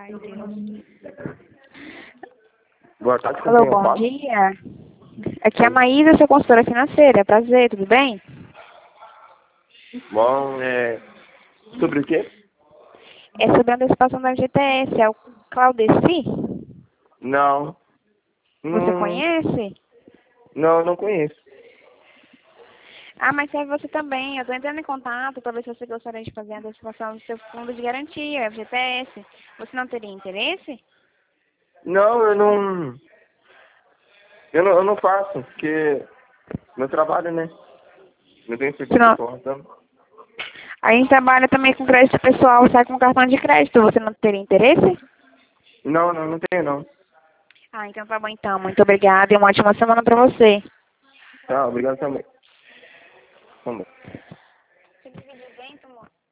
tarde. Boa tarde, com Alô, quem eu bom falo? dia. Aqui é a Maísa, sua consultora financeira. Prazer, tudo bem? Bom, sobre o quê? É sobre a antecipação da FGTS. É o Claudeci? Não. Você conhece? Não conheço. Ah, mas serve você também. Eu estou entrando em contato para ver se você gostaria de fazer a antecipação do seu fundo de garantia, FGTS. Você não teria interesse? Não, eu não faço, porque meu trabalho, né? Não tenho Se não... pessoal, então. A gente trabalha também com crédito pessoal, sai com cartão de crédito. Você não teria interesse? Não tenho não. Ah, então tá bom então. Muito obrigada e uma ótima semana para você. Tá, obrigado também. Tá bom. Você divide o vento, amor?